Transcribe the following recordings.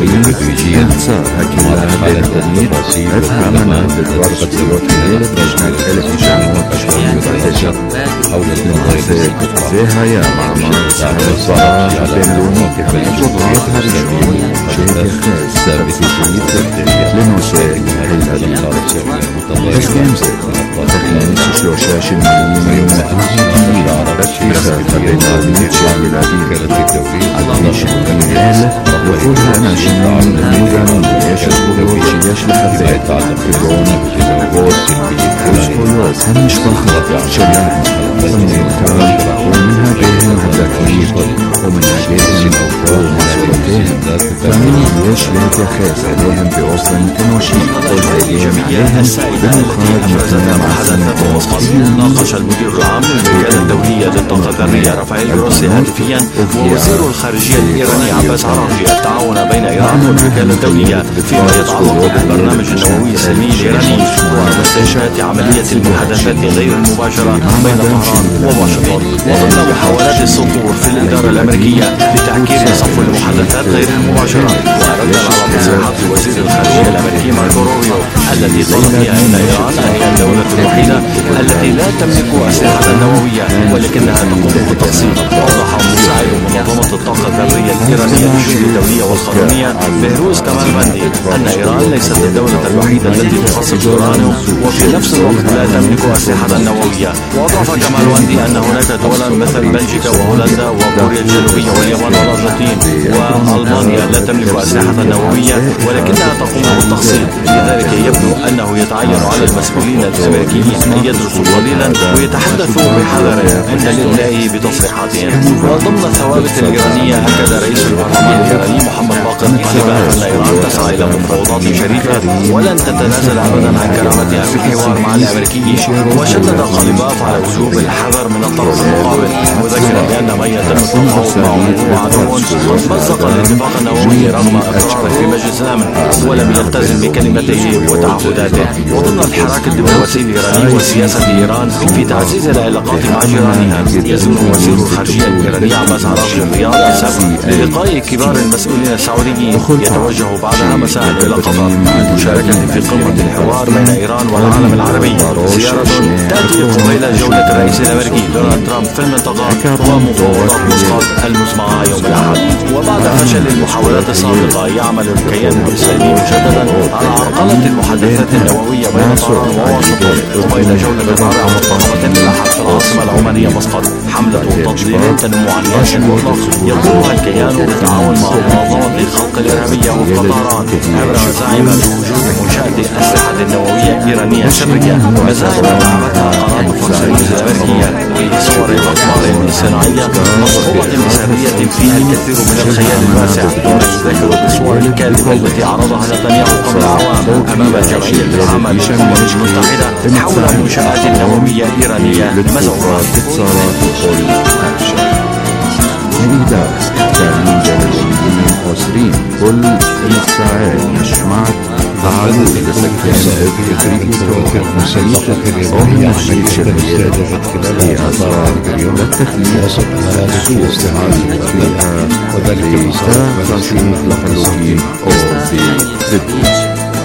الإسرائيليين انتصار هكذا بين التدمير أفهمنا بالورقة الوطنية لسنة 1914 حول زيها يا معمر صاحب الصلاح البينلوني القدرات هرجون شيء خاص لنوسي الهدي تسليم زي تقنين سلوشا شنين تشفيخة بين شامل عديش الجميل وقولها أنا شنين المجانون يشبه يشلخ بيت بدون وشكولوز همش بخرة شنين ومنها بهم هدكيب ومنها بهم ومسؤولتهم فمن يشلت يخاف عليهم بأصل تنوشين والهيئين عليهم بمخارج مجتمع حسن ناقش المدير العام للوكالة الدولية للطاقة الذرية رافائيل جروسي هاتفيا ووزير الخارجية الإيراني عباس عراقجي التعاون بين إيران والوكالة الدولية فيما يتعلق بالبرنامج النووي السلمي الإيراني ومستشفيات عملية المحادثات غير المباشرة بين طهران وواشنطن وضمن محاولات السطور في الإدارة الأمريكية لتعكير صف المحادثات غير المباشرة وردا على تصريحات وزير الخارجية الأمريكي ماركو روبيو الذي قال فيها إن إيران هي الدولة الوحيدة التي لا تملك أسلحة نووية ولكنها تقوم بالتقسيم. وضح مساعد منظمة الطاقة الذرية الإيرانية للشؤون الدولية والقانونية بهروز كمالفندي أن إيران ليست الدولة الوحيدة التي تخصص اليورانيوم وفي نفس الوقت لا تملك أسلحة نووية. وأضاف كمالفندي أن هناك دولا مثل بلجيكا وهولندا وكوريا الجنوبية واليابان والأرجنتين وألمانيا لا تملك أسلحة نووية ولكنها تقوم بالتقسيم. لذلك يبدو أنه يتعين على المسؤولين الأمريكيين أن يدرسوا قليلا ويتحدثوا بحذر عند الإملاء بتصريحاتهم. وضمن الثوابت الإيرانية أكد رئيس البرلمان الإيراني محمد باقر قريبا أن إيران تسعى إلى مفاوضات شريفة ولن تتنازل أبدا عن كرامتها في الحوار مع الأمريكيين. وشدد قليباف على وجوب الحذر من الطرف المقابل مذكرا بأن من يتم التفاوض معه هو عدو قد مزق الاتفاق النووي رغم إقراره في مجلس الأمن ولم يلتزم بكلمته وتعهداته. وضمن الحراك الدبلوماسي الإيراني وسياسة إيران في تعزيز العلاقات مع جيرانها يزور وزير الخارجية الإيراني عباس عراقجي الرياض السبت للقاء كبار المسؤولين السعوديين يتوجه بعدها مساء إلى قطر للمشاركة في قمة الحوار بين إيران والعالم العربي. زيارة تأتي قبيل جولة الرئيس الأمريكي دونالد ترامب في المنطقة ومفاوضات مسقط المزمعة يوم الأحد. وبعد فشل المحاولات السابقة يعمل الكيان الإسرائيلي مجددا على عرقلة المحادثات النووية بين طهران وواشنطن قبيل جولة رابعة مرتقبة الأحد في العاصمة العمانية مسقط. حملة تضليل تنمو عن ياس مطلق يقودها الكيان بالتعاون مع منظمة الخلق الإرهابية وفق طهران عبر مزاعم بوجود منشأة الأسلحة النووية إيرانية سرية. مزاعم دعمتها قناة فوكس نيوز الأمريكية بصور الأخبار الصناعية مصحوبة بسرية فيها الكثير من الخيال الواسع بما يذكر بالصور الكاذبة التي عرضها نتنياهو قبل أعوام أمام الجمعية العامة للأمم المتحدة حول منشآت نووية إيرانية مزعومة. اتصالات كل أكشن إدارة تأمين جلاليين أسرين كل الساعات مشمعت تعالوا إلى سكان يدريك مسيطة اليابانية عملية السادة في أسرار للتكليف سوء استعمال فيها وذلك تأخذين لحلوين أو بضدوش.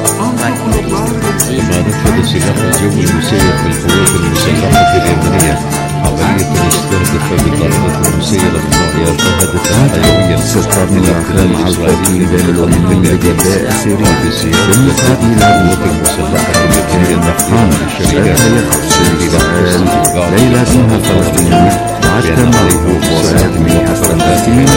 لما نفذ سلاح الجو المسير بالقوات المسلحة اليابانية عملية مستهدفة بالطائرة المسيرة من نوعها شهدت حيويا ستقام الأحلام على القواتين بين من بجباء سيريا بالمقابل القوات المسلحة التي النفحان شباب إسرائيل ليلة اسمها فلسطين عدم وسائد من فلسطين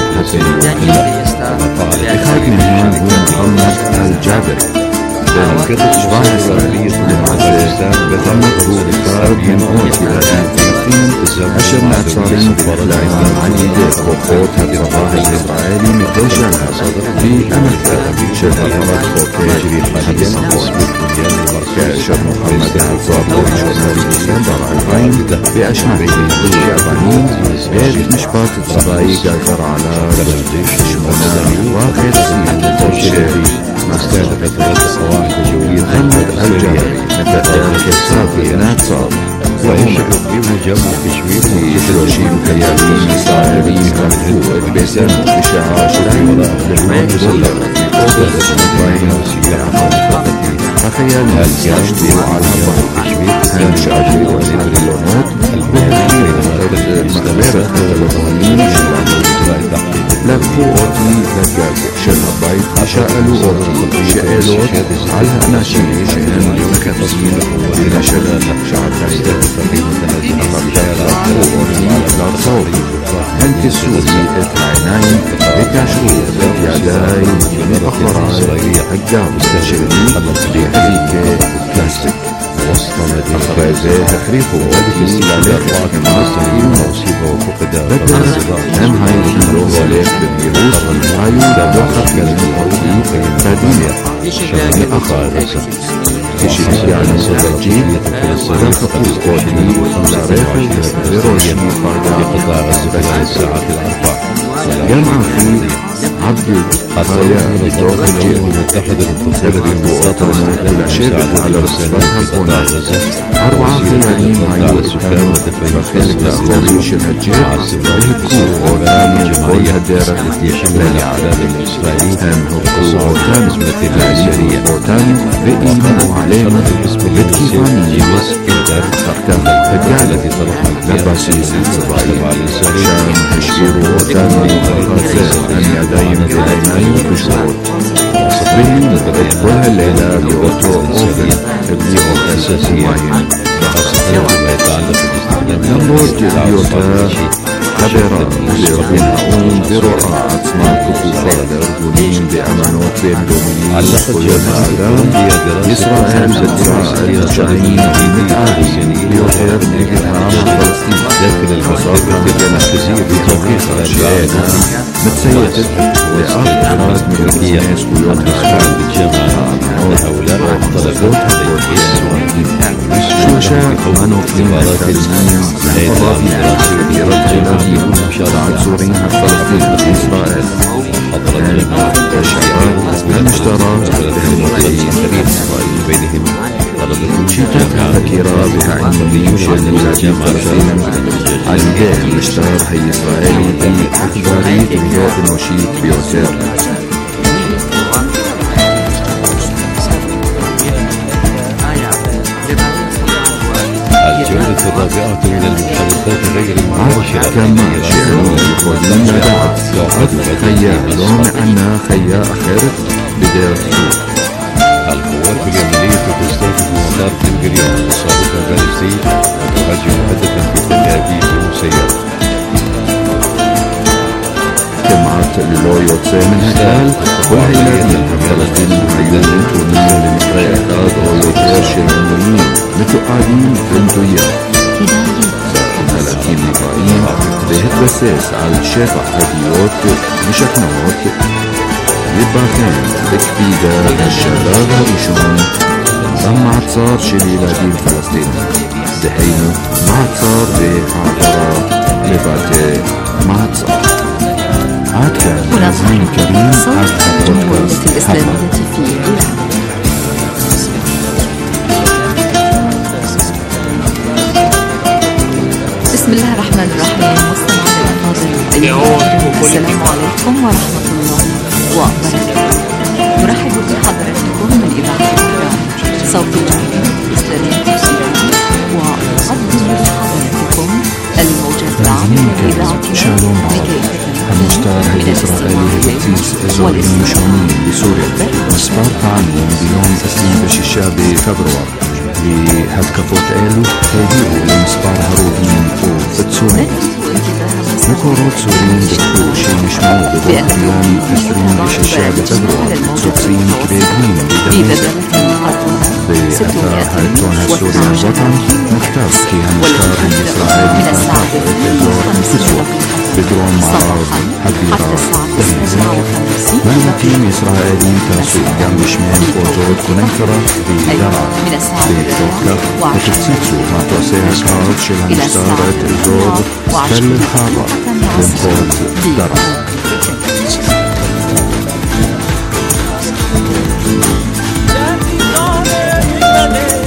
بخادمها هو محمد الجابري كانت إشباع إسرائيلية للعزاء بتم ظهور الكارب من قوة فلسطين أشرنا أتصالين بالإعلان عن إيداء خطوط الإصلاح الإسرائيلي متجه في أمريكا شركة أمر خطوط حاليا كأشر محمد العزاء بوريشورنالي ديسمبر 2000 بأشمعه اليابانيين غير مشبات الصبايق أثر على شمونا واخر سنة التوشيري مستهدفة الصواعق الجوية محمد الجابري متأخذ السابق ناتصار وإنشأ القيم الجوي تشويق وتشويق كيانين إسرائيلي مرفوع بسن إشعاع شرعي للمنزل الأستاذ إبراهيم تخيل يشتري على هان شاجر والحلونات البهرين مخبرة الغنين لكو أوتي زجاج شلها بيت شائلو أوتي شائلوت على ناشين شئن مكتبين إلى شلال شعبين لكو أوتي لارصوري هنك السوري العينين بكاشور يداي أخراي حجاب استشري بحريك بلاستيك أخرازي تخريفه وادي لألاقات مصرين موسيبه وفقداء هم هاي كيلو وليك بالفيروس هايو دبوخة كالمقاوضي فادية شغلي أخرازة كشي يعني سلجين رفقوا قوتي لاريخي بيروشي فادا قطاع الزبالة الساعات الأربع جمع في عبد خايا الدوق الجيل المتحدة سبب الوطن الشركة على رسالتها كونا أربعة خيالين عيو إتانو فخلق لأخوريش الهجير بهكو غوراني وغوية دارة للي عدد الإسرائيلي هم هكو غوراني غوراني بإيمان وعلينا بالكيفاني تختم الجالة لباسيس الصباعي شان هشيرو غوراني غازل أن يدايم إلينايم بشروط بهم كل الليلة بيوتو أوفن ابنيهم أساسيين نموت بيوتا خبرة لربنا برؤى أصنام كفوفة الأردنيين بأمانات بين دوميين ويوم آدم إسرائيل إسرائيل شعين متعاري بيوتر نجرها مع فلسطين لكن المصادر كثير بتوقيت أشياء متسيدة لأرض راس ملكية ويوم آدم هؤلاء طلبوها شوشا منوفين التلمين الفضائي برجل عزورين فلسطين إسرائيل الشباب المشترى بالمطيعين إسرائيل بينهم شتات فكرة بتعيين شمولات فلسطين عالجاه المشترى هي إسرائيل بأكبرية الجاه الوشيك بيوتر الجودة الرابعة من المخلطات غير المباشرة كما شعروا يقولون لدعا خيا لوم أن خيا أخرت بداية السوق القوات اليمنية تستهدف مطار بن غوريون السابق البالستي وتهاجم هدفا بتل أبيب مسيرة جمعت للو يوتسي من هكال والهيلاتين فلسطين هيلاتين تونية لمقرأ أكاد ويوتير شلمونيين متقادين بنتويا 30 مقرأين بهت بساس على الشافع هديوت مشكنوت يباكان بكبيدة الشباب هريشون لما عتصار شليلاتين فلسطين دهينو ما عتصار بحاضرة لباتي ما عتصار عاد كان نازمين كريم صوت الجمهورية الإسلامية في إيران. بسم الله الرحمن الرحيم. والسلام الفاضل السلام عليكم ورحمة الله وبركاته. نرحب بحضراتكم من إذاعة إيران صوت الجمهورية الإسلامية في إيران وأقدم لحضراتكم الموجات العامة لإذاعة شالوم المشتار الإسرائيلي هيتيس أزورين مشونين بسوريا مسفار قانون بيوم 26 بفبراير لهتكفوت إلو هيديو لمسفار هروبين وبتسوني مكورات سوريين دكتو شي مشمو بضوء بيوم 26 بفبراير سوكسين كبيرين بدميزة بأثار هايتون هالسوريان وطن مختار كي همشتار الإسرائيلي فتاة بتزور الفسوة بدرون معارض حبيرة مهمتين إسرائيليين تاسو جنب شمال وجود كونيكترا بدرع بتوكر وتتسيتسو مع توسيع سكارت شل هنشتارت الزود تل الحارة بمخوض درع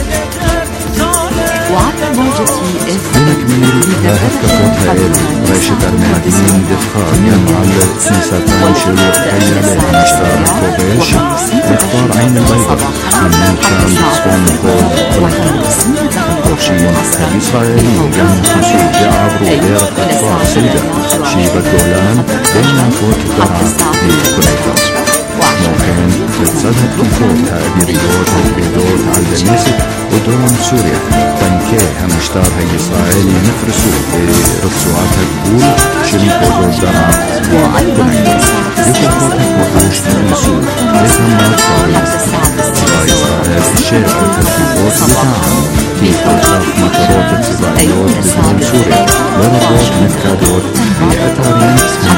وعلى موجة هناك من هتكفوت هايل ريش المهديين دفخان على سنساتان شلو خيالي مشتار كوبيش مختار عين البيضة من شام بسكون كود والخرشين الإسرائيلي جان خسوب يعبروا دير قطار سيدة شيبة جولان بين فوت درعا لكوليتاس ممكن تتصدق تنفوت هابيريوت وبيدوت على دمشق ودرون سوريا تنكيها مشتار هاي إسرائيلي نفرسوا برصوعات الجبول شريكو دور درعا وكوليتاس يخطوطك وحوش نفرسوا لتمات صارت إسرائيل الشارع التنفوت بتاعهم كيف توصف مطارات السباعيات بدرون سوريا لربوت متكادوت بأتارين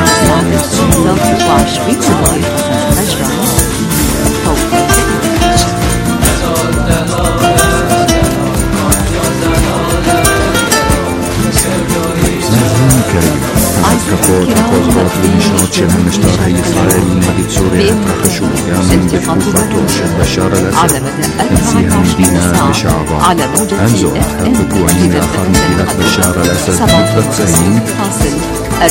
كفوت وقوزرات بنشاط شبه المشتار هي إسرائيل نجد سوريا ترخشوا يامن بتكوفاتوش بشار الأسد تنسيها مدينة بشعبها أنزو هبكوا عين آخر مدينة بشار الأسد بتبتسين 4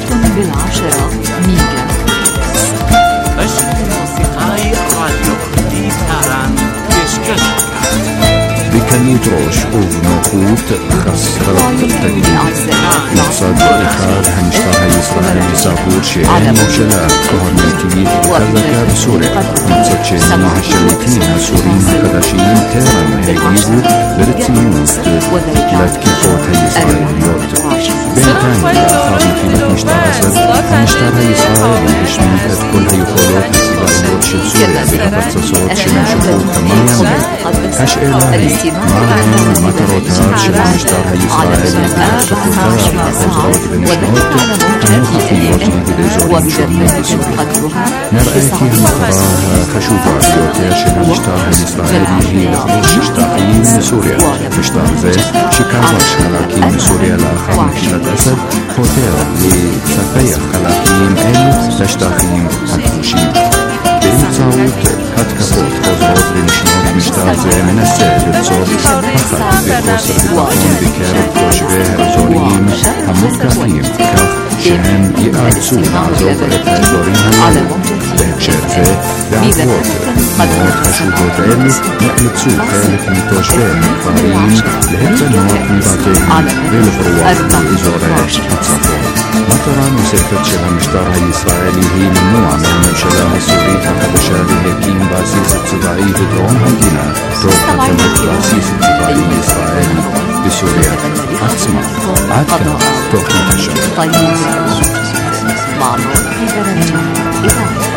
ميجا بشر موسيقاي راديو دي تاران بيشكش بكاليتروش وبنوخوت خسرت التجديد مقصد إخار هنشتار هاي إسرائيل سافور شيئين وشلال كهرنيتي بكذا بسوريا مقصد شيئين هالشليتين هالسوريين هالقداشيين تيران هيجيبوا برتسيون لتكيفوت هاي إسرائيليوت بينتان آخر مفيدة مشتار أسد هنشتار هاي إسرائيل هشمت كل هاي خولوت إسرائيليوت شل سوريا بهبت صوت شمال شهور تماما هش إلهي معهم مطروتات شبه مشتار هاي إسرائيل بسقوطات وقوزرات بنشنوت ومخفيات بدزورين شرين بسوريا نرأيكي مطراها خشوفة بيوتير شبه مشتار هاي إسرائيل هي لخبوش شتاقين سوريا مشتار زي شكاوش خلاكين سوريا لآخر مكشلة أسد هوتير لسفية خلاكين إلو تشتاقين هنفوشين بإمتصاوت هتكفوت قوزرات بنشنوت مشتار زي من السيد الصوت فخط بقوصر بطاقون بكارب خوشبه زوريين هموكافين كاف شهن يقعدسون عزوب التازورين هنالو بهكشير زي بعقوت موت خشوبوت إلو نقلت سوق كالت متوشبه مقارين لهبت النوت مباتين بالفروات الإزورات هتصفون مطران وسيفت شبه مشتار هاي إسرائيلي هي ممنوع من الممشلاء السوري فقد شابه هيكين باسيس الصباعي بدرون هندنا توقع تمت باسيس الصباعي إسرائيلي بسوريا أتسمع عدكا توقع تشعر طيب معمول في درجة إضافة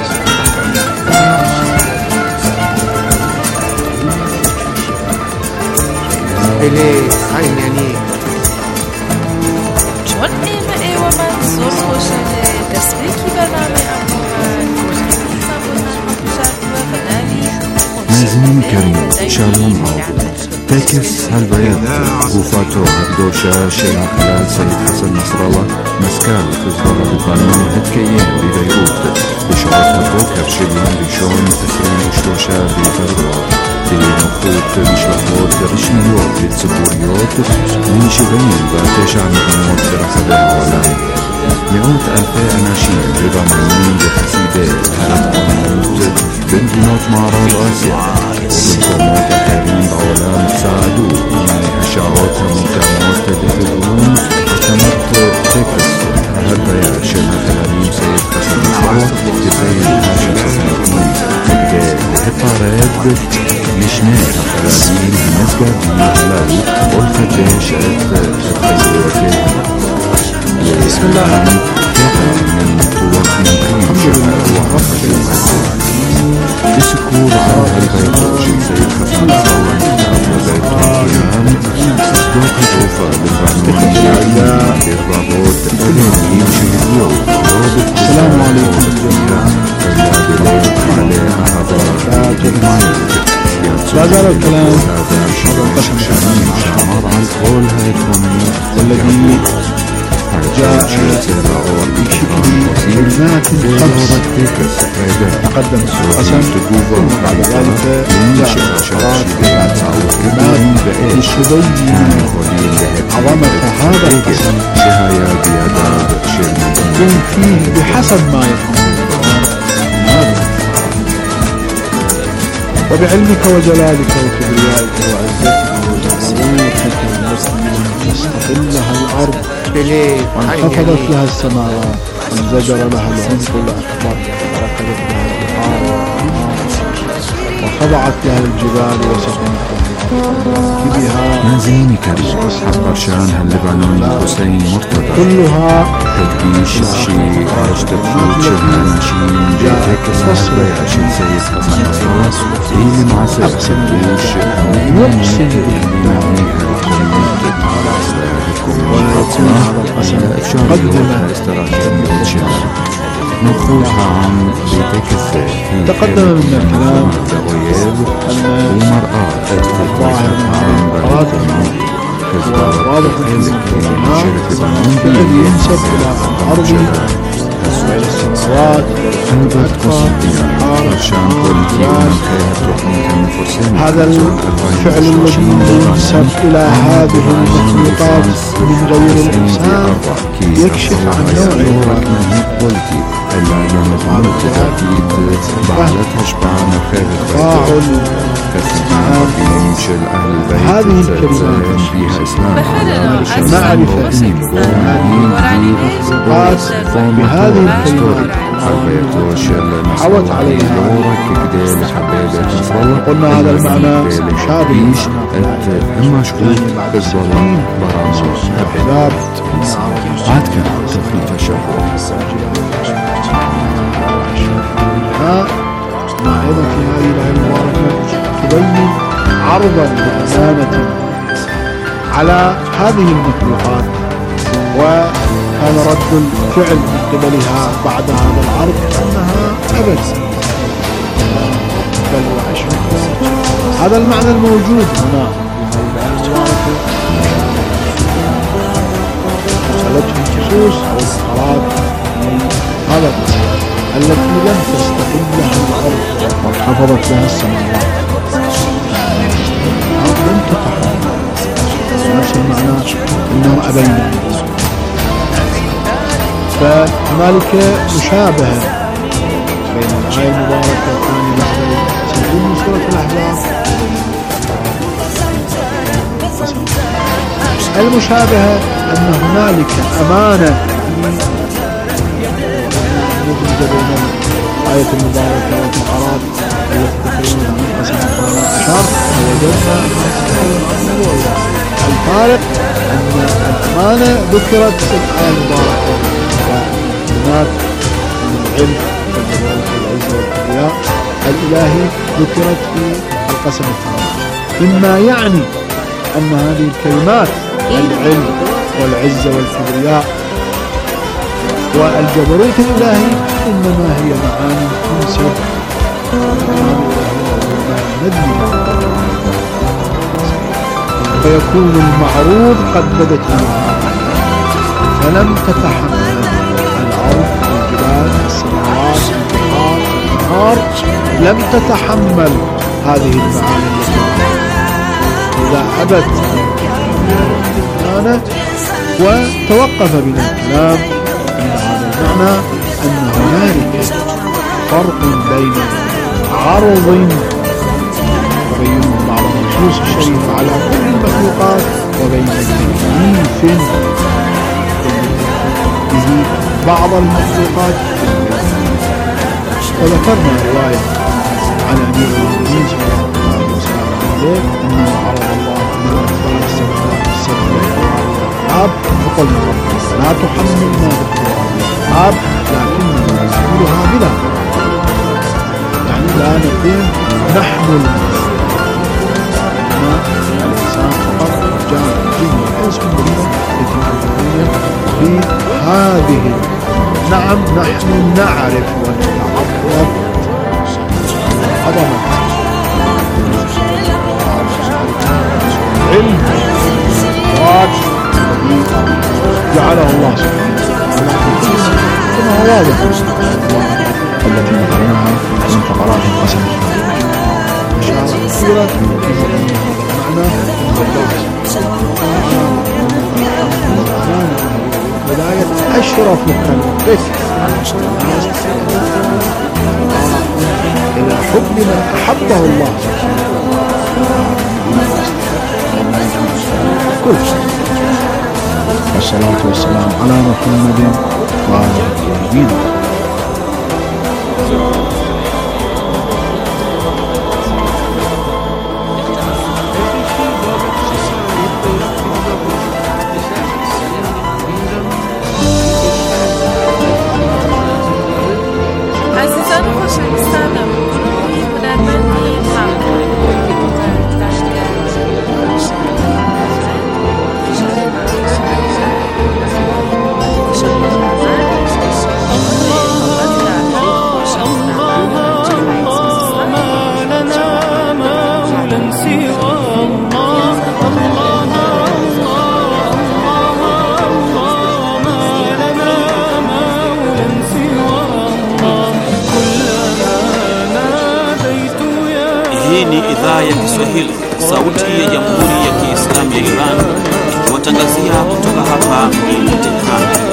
إليه خاين يعني چون ایمه و من زور خوشنه دستبکی برنامه مازنين كريم شالوم عوض تاكس هالبيض غوفاتو هردوشا شيرا خلال سيد حسن نصر الله مسكال في الزورة بالقانون هتكيين ببيروت بشعور بوكر شليان بشون تسرين وشتوشا ببرغوت بنخوت بشلحوت رشميوت بتصبوريوت من شبين باتشع مدينوت برخبة عولان 100,000 أناشيد ربا ملايين بحسيبة هلت قنوت بمدينوت معرض آسيا وبالقومات آخرين بعولان تساعدوا يعني هشارات مكامات تدفلون استمرت تكس هالبيع شبه خلاليم سيد حسن نصر تسيد هاشم حسن الدين تبقى هالطارات مشناها خلاليم هنسقى دي هلاو والقداش التغيرات بسم الله الرحمن الرحيم بسكور على البيضاء سيد حسن صلى أصداق الغرفة بالبرنامج بالرابط الذي يشهدوه السلام عليكم لا زال الكلام والذي جاء بشكل كلمات خمس تقدم القسم ثم بعد ذلك جاء الأشراط لتبين عظمة هذا القسم يكون فيه بحسب ما يفهم وبعلمك وجلالك وكبريائك وعزتك وجبروتك تستقلها الأرض وانخفضت لها السماوات وانزجر لها العمق الأكبر وركضت لها البحار وخضعت لها الجبال وسكنت بها منزلينك أصحاب برشان هاللبنان حسين مرتضى كلها تدبيش الشيء أجتبوت شبه نشين جاتك الصحبة عشان سيد قسم الصلاة إيلي مع سيد تدبوش يقسم ولكن هذا القسم قدم نخوضها عن بيتك الزيت تقدم من الكلام أن المرأة الظاهر عن قرات وواضح الذي ينسب إلى الأرض وإلى السماوات هذا الفعل الذي ينسب إلى هذه المخلوقات من غير الإنسان يكشف عن نوع هذه الكلمات معرفة المخلوقات بهذه الكلمات حوت عليها قلنا هذا المعنى مشابه الأحزاب عاد كان تفريط الشهوة أيضا في هذه الآية المباركة تبين عرضا لأمانة على هذه المخلوقات وكان رد الفعل من قبلها بعد هذا العرض أنها أبد بل وعشرة. هذا المعنى الموجود هنا في هذه الآية المباركة وصلته الخصوص أو الفقرات هذا القسم التي لم تستقل لها الأرض وحفظت لها السماوات لم تقع نفس المعنى إنه أبينا فهنالك مشابهة بين الآية المباركة الثانية بعد سنتين من سورة الأحزاب. المشابهة أن هنالك أمانة بين الآية المباركة والفقرات التي تتكلم عن قسم الأشهر ووجدنا الفارق أن الأمانة ذكرت في الآية المباركة وهناك العلم والعزة والكبرياء الإلهي ذكرت في القسم الثاني، مما يعني أن هذه الكلمات العلم والعزة والكبرياء والجبروت الإلهي إنما هي معاني تنسب فيكون المعروض قد بدت فلم تتحمل الأرض الجبال السماوات البحار الأنهار لم تتحمل هذه المعاني إذا أبت وتوقف بنا الكلام أن هذا المعنى أن هنالك فرق بين عرض يبينه بعض النصوص الشريفة على كل المخلوقات وبين تكليف به بعض المخلوقات. وذكرنا رواية عن أمير المؤمنين صلى الله عليه وسلم أنه عرض الله على السماوات السبع والأرض فقلنا لا تحملنا بالتراب لكننا نحملها بلا يعني لا نقول نحمل الإنسان فقط جاء الجن والإنس في هذه. نعم نحن نعرف ونتعرف عظمة علم جعله الله سبحانه وتعالى كما هو واضح وسنشاهد إشارة كثيرة في هذا المعنى بداية أشرف مخلوق إلى حب من أحبه الله كل والصلاة والسلام على محمد وآله الطيبين. عزیزان خوشنویسانم، گروهی هنرمندی همکاری Hii ni idhaa ya Kiswahili, sauti ya Jamhuri ya Kiislamu ya Iran, ikiwatangazia kutoka hapa mjini Tehran.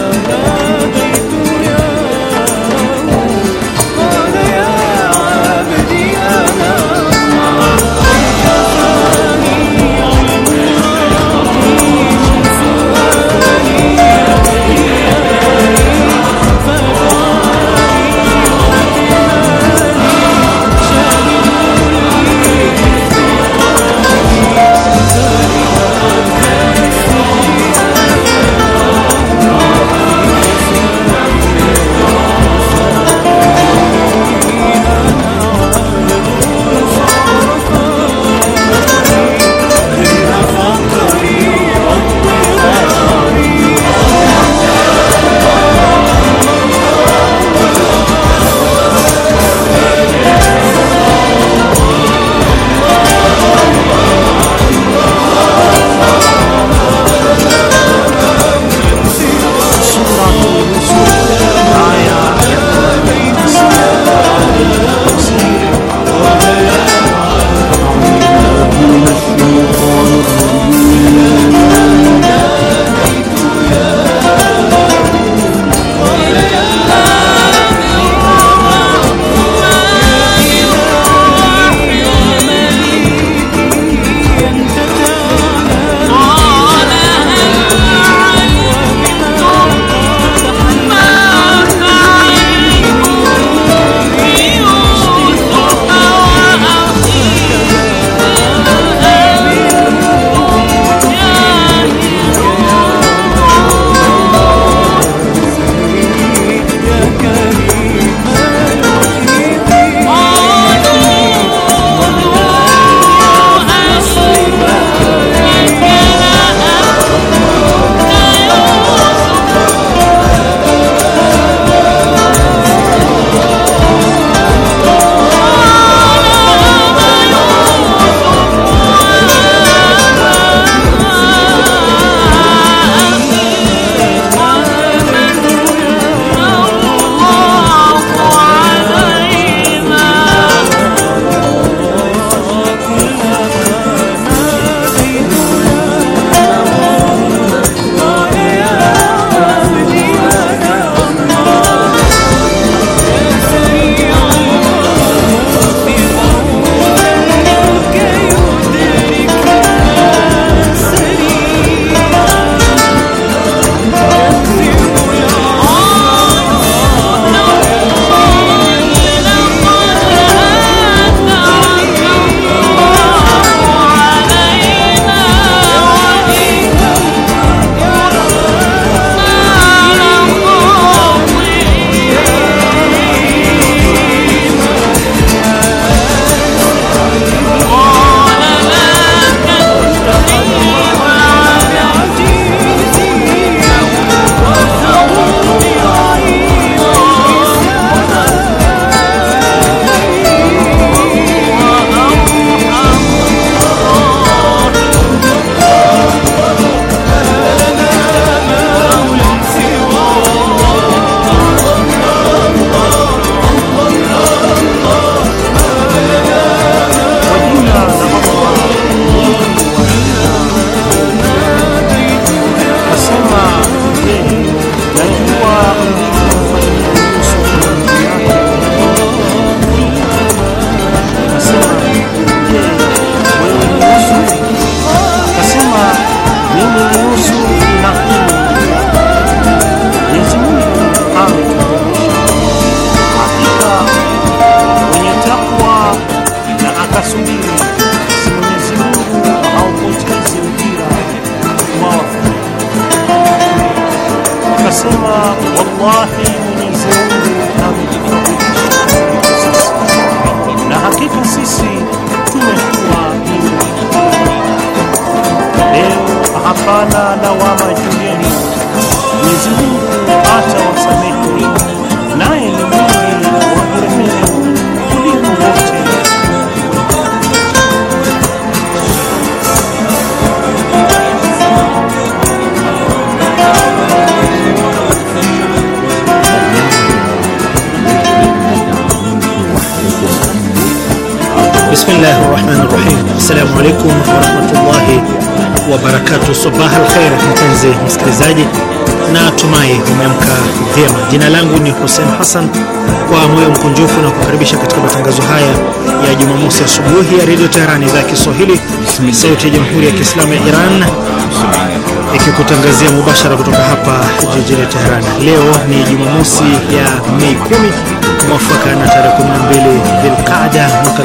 Bismillahir Rahmanir Rahim. Assalamu alaykum wa rahmatullahi wa barakatuh. Sabah al-khair mpenzi msikilizaji, na tumai umeamka vyema. Jina langu ni Hussein Hassan, kwa moyo mkunjufu na kukaribisha katika matangazo haya ya Jumamosi asubuhi ya Radio Tehran idhaa ya Kiswahili, sauti ya Jamhuri ya Kiislamu ya Iran, ikikutangazia mubashara kutoka hapa jijini Tehran. Leo ni Jumamosi ya Mei 10 mwafaka na tarehe 12 Dhulqaada mwaka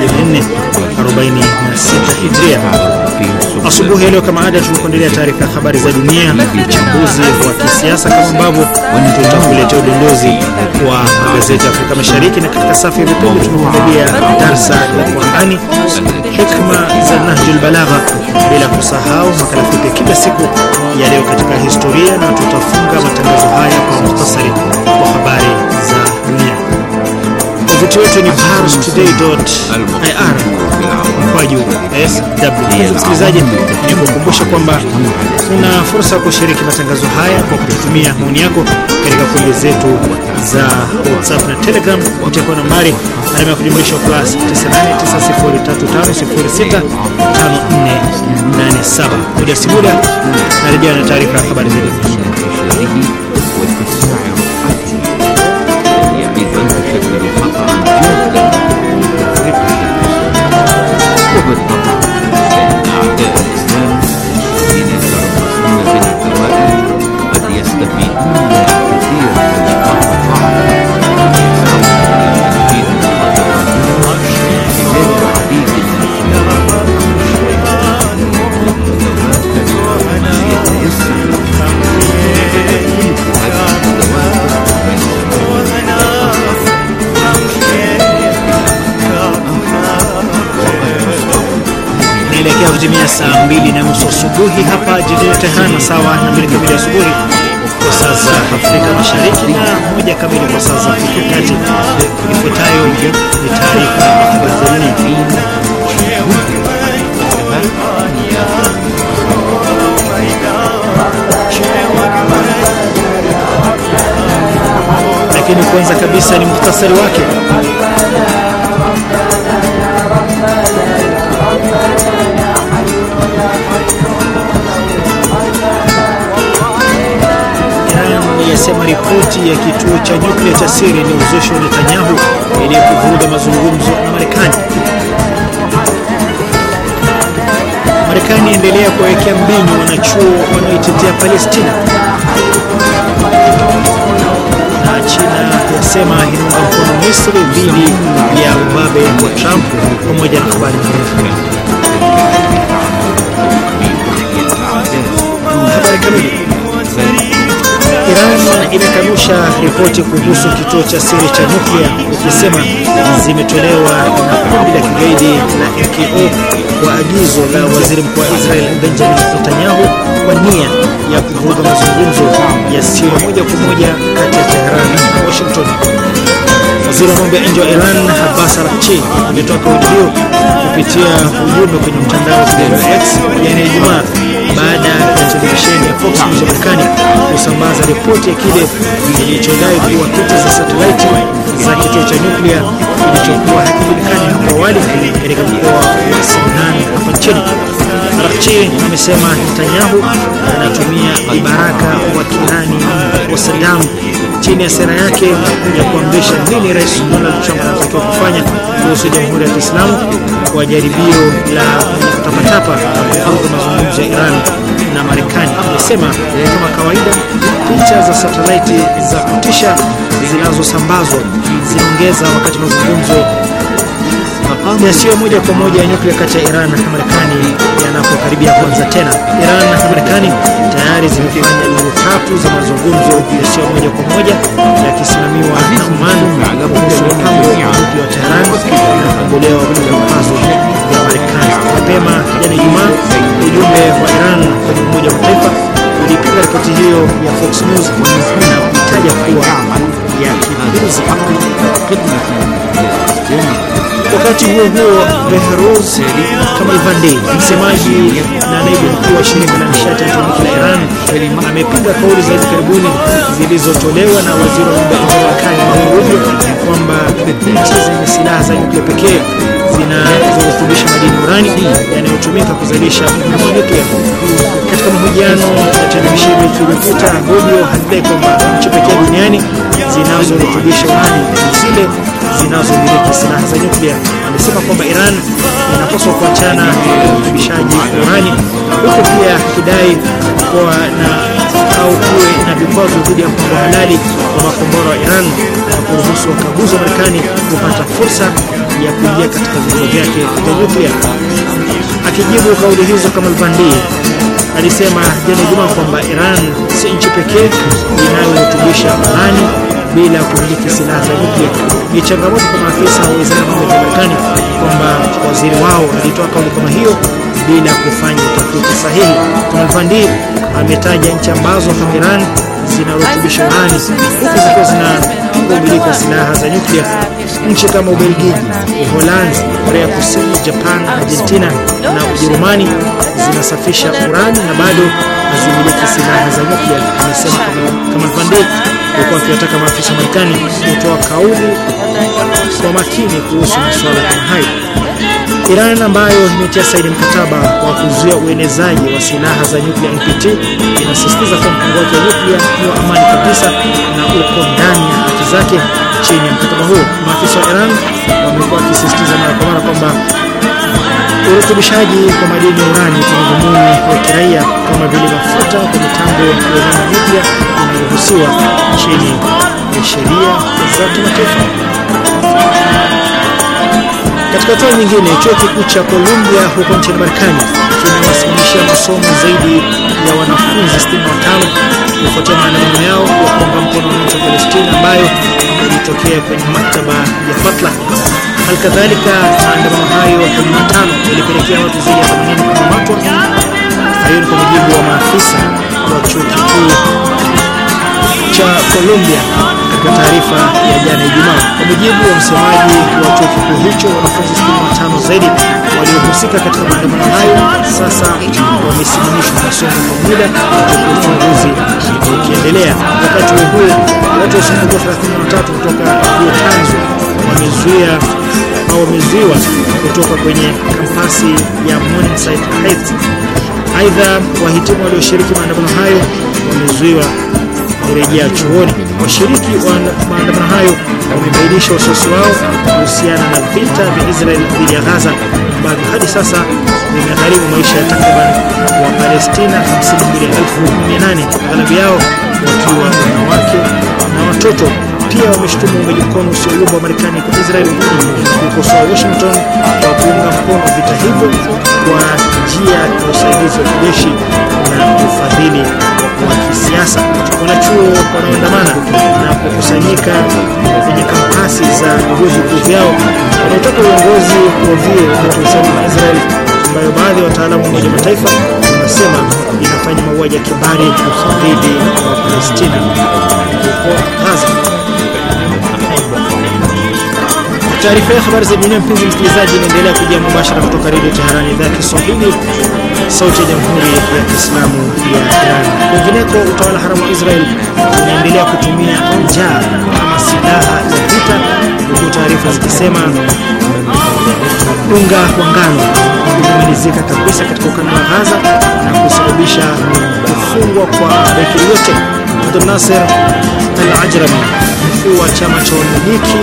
1446 Hijria. Asubuhi leo kama ada tumekuandalia taarifa ya habari za dunia, uchambuzi wa kisiasa kama ambavyo tutakuletea udondozi wa magazeti ya Afrika Mashariki, na katika safu ya vipindi tumekuandalia darsa ya Qur'ani, hikma za Nahjul Balagha, bila kusahau makala fupi kila siku ya leo katika historia, na tutafunga matangazo haya kwa muhtasari wa habari za dunia. Tovuti wetu ni parstoday.ir/sw. Msikilizaji, ni kukumbusha kwamba una fursa ya kushiriki matangazo haya kwa kutumia maoni yako katika kundi zetu za WhatsApp na Telegram kupitia kwa nambari alama ya kujumlisha +989035065487. Muda si muda narejea na taarifa ya habari zaidi. Kutimia saa 2:30 asubuhi hapa jijini Tehran, sawa na 2 kamili asubuhi kwa saa za Afrika Mashariki na 1 kamili kwa saa za Afrika ya Kati. Ifuatayo ni taarifa ya habari za dunia. Lakini kwanza kabisa ni muhtasari wake. Yasema ripoti ya kituo cha nyuklia cha siri ni uzushi wa Netanyahu ili kuvuruga mazungumzo na Marekani. Marekani endelea kuwekea mbinyo wanachuo wanaoitetea Palestina. Na China yasema inaunga mkono Misri dhidi ya ubabe wa Trump, pamoja na habari nyingine. Habari kamili. Iran imekanusha ripoti kuhusu kituo cha siri cha nyuklia, ikisema zimetolewa na kundi la kigaidi la MKO kwa agizo la waziri mkuu wa Israel Benjamin Netanyahu kwa nia ya kuvuruga mazungumzo yasiyo moja kwa moja kati ya Tehran na Washington. Waziri wa mambo ya nje wa Iran Abbas Araghchi ametoa kauli hiyo kupitia ujumbe kwenye mtandao wa X jana Ijumaa, baada ya televisheni ya Fox News ya Marekani kusambaza ripoti ya kile kilichodai kuwa picha za satellite za kituo cha nyuklia kilichokuwa hakijulikani hapo awali katika mkoa wa Sinai hapa nchini. Araghchi amesema Netanyahu anatumia vibaraka wa kirani wa Saddam chini ya sera yake ya kuamrisha nini Rais Donald Trump anatakiwa kufanya kuhusu Jamhuri ya Kiislamu kwa jaribio la kutapatapa kuvuruga mazungumzo ya Iran na Marekani. Amesema kama kawaida picha za satellite za kutisha zinazosambazwa zinaongeza wakati mazungumzo yasiyo moja kwa moja ya nyuklia kati ya Iran na Marekani yanapokaribia kuanza tena. Iran na Marekani tayari zimefanya duru 3 za mazungumzo yasiyo moja kwa moja yakisimamiwa na Oman kuhusu mpango wa nyuklia wa Tehran na kuondolewa kwa vikwazo vya Marekani. Mapema jana Ijumaa, ujumbe wa Iran kwenye Umoja wa Mataifa ulipinga ripoti hiyo ya Fox News na kutaja kuwa ya kipuuzi. Wakati huo Behrouz Kamalvandi, msemaji na naibu mkuu wa shirika la nishati ya atomiki la Iran, amepinga kauli za hivi karibuni zilizotolewa na waziri wa mambo ya nje wa Marekani Marco Rubio kwamba nchi zenye silaha za nyuklia pekee zinazorutubisha madini urani yanayotumika kuzalisha umeme wa nyuklia. Katika mahojiano ya televisheni wiki iliyopita, Rubio alidai kwamba nchi pekee duniani zinazorutubisha urani ni zile zinazomiliki silaha za nyuklia. Amesema kwamba Iran inapaswa kuachana na urutubishaji urani, huku pia akidai kuwa kuwe na vikwazo dhidi ya mpango halali wa makombora wa Iran na kuruhusu wakaguzi wa Marekani kupata fursa ya kuingia katika vituo vyake vya nyuklia. Akijibu kauli hizo, Kamal Vandi alisema jana Ijumaa kwamba Iran si nchi pekee inayorutubisha urani bila kumiliki silaha za nyuklia. Ni changamoto kwa maafisa wa wizara ya mambo ya Marekani kwamba waziri wao alitoa kauli kama hiyo bila kufanya utafiti sahihi. Kamal Vandi ametaja nchi ambazo kama Iran zinarutubisha urani huku zikiwa zina umiliki wa silaha za nyuklia. Nchi kama Ubelgiji, Uholanzi, Korea Kusini, Japan, Argentina na Ujerumani zinasafisha urani na bado hazimiliki silaha za nyuklia. Amesema Kamal Vandi kwa akiwataka maafisa wa Marekani kutoa kauli kwa makini kuhusu masuala kama hayo. Iran ambayo imetia saini mkataba wa kuzuia uenezaji wa silaha za nyuklia NPT inasisitiza kwa mpango wake wa nyuklia ni wa amani kabisa na uko ndani ya haki zake chini ya mkataba huo. Maafisa wa Iran wamekuwa wakisisitiza mara kwa mara kwamba urutubishaji kwa madini ya urani kwa madhumuni ya kiraia kama vile mafuta kwa mitambo ya umeme wa nyuklia inaruhusiwa chini ya sheria za kimataifa. Katika hatua nyingine, chuo kikuu cha Columbia huko nchini Marekani kimewasimamishia masomo zaidi ya wanafunzi 65 kufuatia maandamano yao ya kuunga mkono wananchi wa Palestina ambayo yalitokea kwenye maktaba ya Fatla. Halikadhalika, maandamano hayo ya Jumatano yalipelekea watu zaidi ya 80 kukamatwa. Hayo ni kwa mujibu wa maafisa wa chuo kikuu cha Columbia katika taarifa ya jana Ijumaa. Kwa mujibu wa msemaji wa chuo kikuu hicho, wanafunzi 65 zaidi waliohusika katika maandamano hayo sasa wamesimamishwa masomo kwa muda huku uchunguzi ukiendelea. Wakati huo watu wasiopungua 33 kutoka vyuo tanzu wamezuiwa kutoka kwenye kampasi ya Morningside Heights. Aidha, wahitimu walioshiriki maandamano hayo wamezuiwa kurejea chuoni. Washiriki wa maandamano hayo wamebainisha wasiwasi wao kuhusiana na vita vya Israeli dhidi ya Gaza ambavyo hadi sasa vimegharimu maisha ya takriban wa Palestina 52,800, aghalabu yao wakiwa wanawake na watoto. Pia wameshutumu uungaji mkono usioyumba wa Marekani kwa Israeli kukosoa Washington kwa kuunga mkono vita hivyo kwa njia ya usaidizi wa kijeshi na ufadhili wa kisiasa. Wanachuo wanaoandamana na kukusanyika kwenye kampasi za vyuo vikuu vyao wanaotaka uongozi wa vyuo kuhusiana na Israeli ambayo baadhi ya wataalamu wa Umoja wa Mataifa wanasema inafanya mauaji ya kimbari dhidi ya Palestina huko Gaza. Taarifa ya habari za dunia, mpenzi msikilizaji, inaendelea kujia mubashara kutoka Radio Tehran, idhaa ya Kiswahili, sauti ya Jamhuri ya Kiislamu ya Iran. Kwingineko, utawala haramu wa Israel unaendelea kutumia njaa kama silaha ya vita, huku taarifa zikisema unga wa ngano umemalizika kabisa katika ukanda wa Gaza na kusababisha kufungwa kwa bakery yote. Abdul Nasser Al-Ajrami, mkuu wa chama cha wamiliki